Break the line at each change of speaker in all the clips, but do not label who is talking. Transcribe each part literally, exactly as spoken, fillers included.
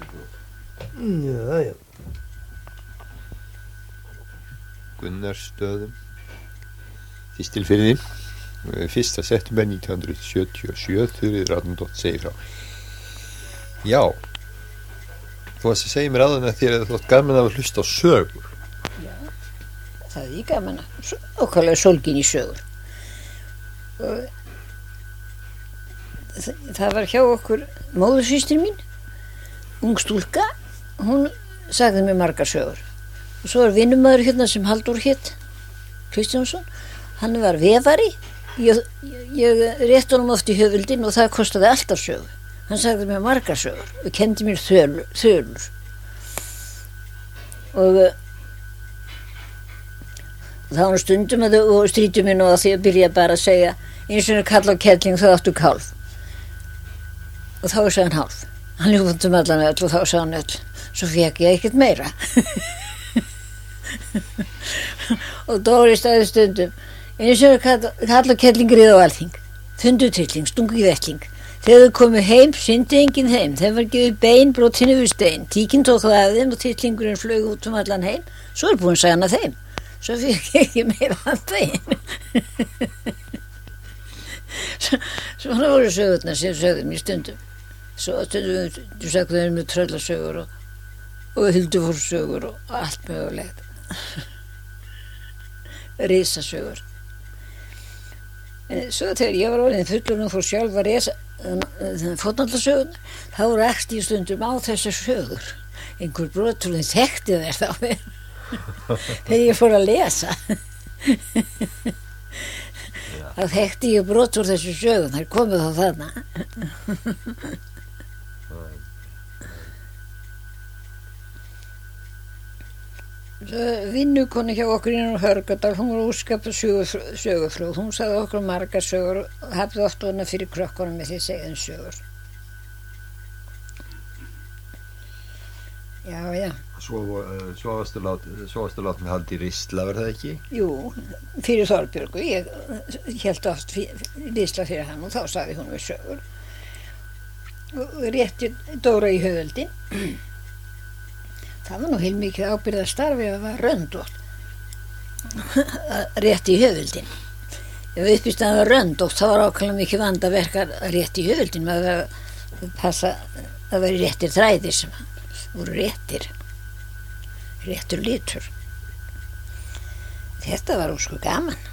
Já, já.
Gunnarsstöðum, Þistilfirði, fyrsta september nítján hundruð sjötíu og sjö, Þuríður Árnadóttir segir frá. Já, þú varst að segja mér áðan að þér að þú átt gaman af að hlusta á sögur.
Já, það er ég gaman að, okkarlega sólgin í sögur. Og það, það var hjá okkur móðursystir mín, ung stúlka, hún sagði mér margar sögur. Og svo var vinnumaður hérna sem Halldór hétt, Kristjánsson, hann var vefari, ég, ég rétti honum oft í höfuldin og það kostaði alltaf sögur. Hann sagði mér margar sögur og kendi mér þölur. þölur. Og, og það var stundum að þau strítum mér nú að því að byrja bara að segja eins og kall á kettling þá áttu kálf. Og þá sagði hann hálf. Hann ljófandi um allan öll og þá sagði hann öll. Svo fekk ég ekkert meira. Og Dóri staði stundum eins og kall á kettling rið á alþing. Fundu trilling, stungu í vettling. Þegar þau komu heim, syndi enginn heim. Þeim var gefið bein, brotin yfir stein. Tíkinn tók það af þeim og tillingurinn flög út um allan heim. Svo er búin að segja hann að þeim. Svo fekk ég ekki meira að þeim. Svona voru sögurnar sem sögðu mér stundum. Svo stundum þú sagði þeim með tröllasögur og, og huldufórsögur og allt mögulegt. Risasögur. En svo þegar ég var orðin fullur og fór sjálf að resa fótnallasögun, þá rækst ég stundum á þessar sögur. Einhver broturinn þekkti þær þá þegar ég fór að lesa. Þá þekkti ég brotur þessu sögun, þær komið þá þarna. Vinnukonu hjá okkur innan Hörgadal, hún var úrskapað sögufrúð, hún sagði okkur margar sögur og hafði oft vona fyrir krökkunum með því að segja þeim sögur. Já, já.
Svo, uh, svo varstu látið lát með haldi í Ristla, var það ekki?
Jú, fyrir Þorbjörgu, ég hélt oft Ristla fyrir hann og þá sagði hún við sögur. Og rétti Dóra í höfuldin. Það var nú heilmikið ábyrgðarstarfi að var röndótt. Rétt í höfuldin. Ef uppistaðan var röndótt þá var ákveðlega mikið vandaverkar rétt í höfuldin. Maður var að passa að það væri réttir þræðir sem voru réttir. Réttur litur. Þetta var ósku gaman.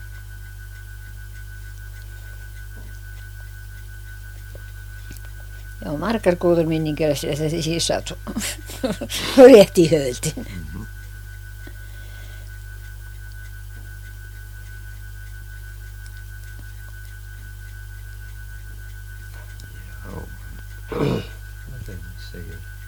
Já, margar góður minningar eftir þetta því ég satt og rétt í höfuldin.
Mm-hmm. Já, þetta segir